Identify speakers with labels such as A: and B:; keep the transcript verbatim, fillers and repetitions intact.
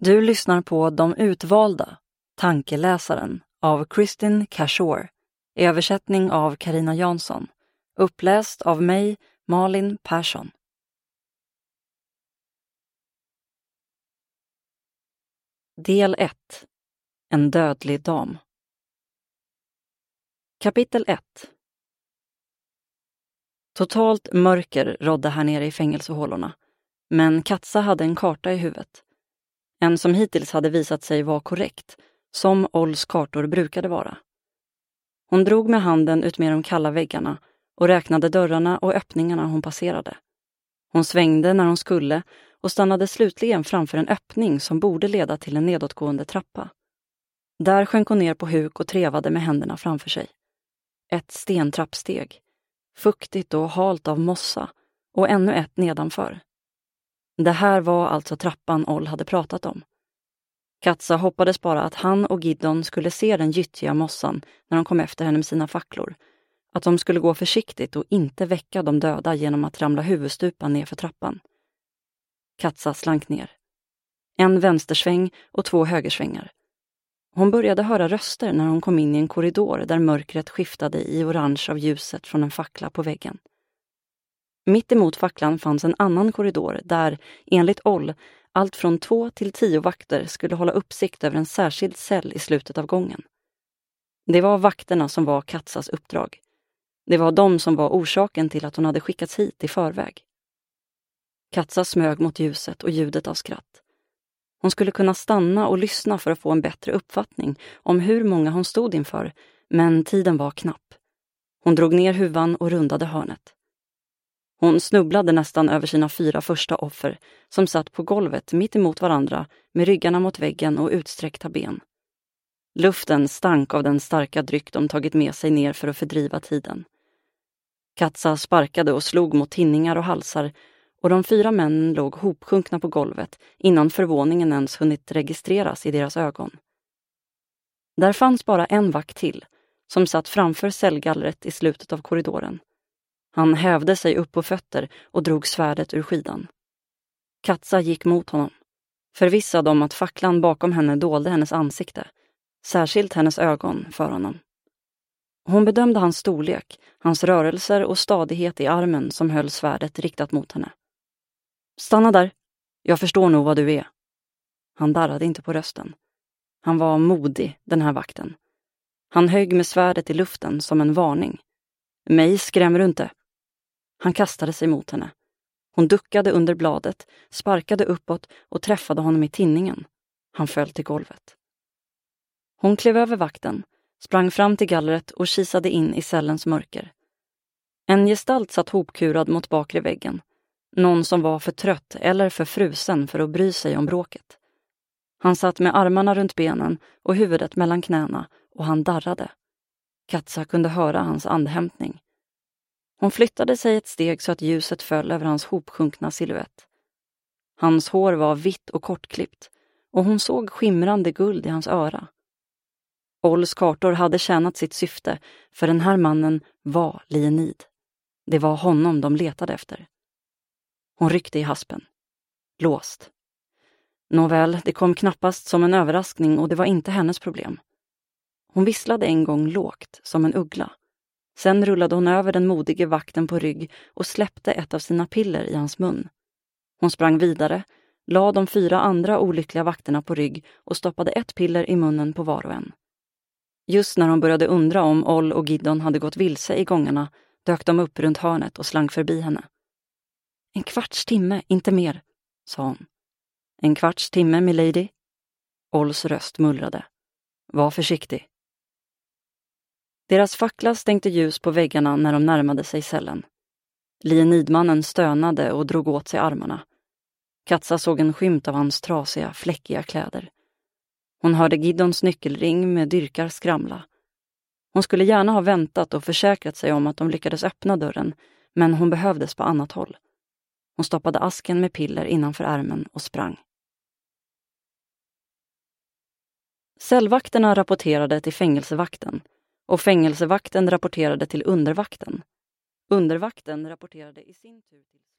A: Du lyssnar på De utvalda, tankeläsaren av Kristin Cashore, i översättning av Carina Jansson, uppläst av mig, Malin Persson. Del ett. En dödlig dam. Kapitel ett. Totalt mörker rådde här nere i fängelsehålorna, men Katsa hade en karta i huvudet. En som hittills hade visat sig vara korrekt, som Olls kartor brukade vara. Hon drog med handen ut med de kalla väggarna och räknade dörrarna och öppningarna hon passerade. Hon svängde när hon skulle och stannade slutligen framför en öppning som borde leda till en nedåtgående trappa. Där sjönk hon ner på huk och trevade med händerna framför sig. Ett stentrappsteg, fuktigt och halt av mossa, och ännu ett nedanför. Det här var alltså trappan Oll hade pratat om. Katsa hoppades bara att han och Gideon skulle se den gyttjiga mossan när de kom efter henne med sina facklor. Att de skulle gå försiktigt och inte väcka de döda genom att ramla huvudstupan ner för trappan. Katsa slank ner. En vänstersväng och två högersvängar. Hon började höra röster när hon kom in i en korridor där mörkret skiftade i orange av ljuset från en fackla på väggen. Mitt emot facklan fanns en annan korridor där, enligt Oll, allt från två till tio vakter skulle hålla uppsikt över en särskild cell i slutet av gången. Det var vakterna som var Katsas uppdrag. Det var de som var orsaken till att hon hade skickats hit i förväg. Katsa smög mot ljuset och ljudet av skratt. Hon skulle kunna stanna och lyssna för att få en bättre uppfattning om hur många hon stod inför, men tiden var knapp. Hon drog ner huvan och rundade hörnet. Hon snubblade nästan över sina fyra första offer som satt på golvet mitt emot varandra med ryggarna mot väggen och utsträckta ben. Luften stank av den starka dryck de tagit med sig ner för att fördriva tiden. Katsa sparkade och slog mot tinningar och halsar och de fyra männen låg hopsjunkna på golvet innan förvåningen ens hunnit registreras i deras ögon. Där fanns bara en vakt till som satt framför cellgallret i slutet av korridoren. Han hävde sig upp på fötter och drog svärdet ur skidan. Katsa gick mot honom, förvissad om att facklan bakom henne dolde hennes ansikte, särskilt hennes ögon för honom. Hon bedömde hans storlek, hans rörelser och stadighet i armen som höll svärdet riktat mot henne. Stanna där, jag förstår nog vad du är. Han darrade inte på rösten. Han var modig, den här vakten. Han högg med svärdet i luften som en varning. Mig skrämmer du inte. Han kastade sig mot henne. Hon duckade under bladet, sparkade uppåt och träffade honom i tinningen. Han föll till golvet. Hon klev över vakten, sprang fram till gallret och kisade in i cellens mörker. En gestalt satt hopkurad mot bakre väggen. Någon som var för trött eller för frusen för att bry sig om bråket. Han satt med armarna runt benen och huvudet mellan knäna och han darrade. Katsa kunde höra hans andhämtning. Hon flyttade sig ett steg så att ljuset föll över hans hopsjunkna silhuett. Hans hår var vitt och kortklippt och hon såg skimrande guld i hans öra. Olls kartor hade tjänat sitt syfte, för den här mannen var Leonid. Det var honom de letade efter. Hon ryckte i haspen. Låst. Nåväl, det kom knappast som en överraskning och det var inte hennes problem. Hon visslade en gång lågt, som en uggla. Sen rullade hon över den modige vakten på rygg och släppte ett av sina piller i hans mun. Hon sprang vidare, la de fyra andra olyckliga vakterna på rygg och stoppade ett piller i munnen på var och en. Just när hon började undra om Oll och Gideon hade gått vilse i gångarna dök de upp runt hörnet och slank förbi henne. En kvarts timme, inte mer, sa hon. En kvarts timme, milady. Olls röst mullrade. Var försiktig. Deras fackla stänkte ljus på väggarna när de närmade sig cellen. Leonidmannen stönade och drog åt sig armarna. Katsa såg en skymt av hans trasiga, fläckiga kläder. Hon hörde Gideons nyckelring med dyrkar skramla. Hon skulle gärna ha väntat och försäkrat sig om att de lyckades öppna dörren, men hon behövdes på annat håll. Hon stoppade asken med piller innanför ärmen och sprang. Cellvakterna rapporterade till fängelsevakten och fängelsevakten rapporterade till undervakten. Undervakten rapporterade i sin tur till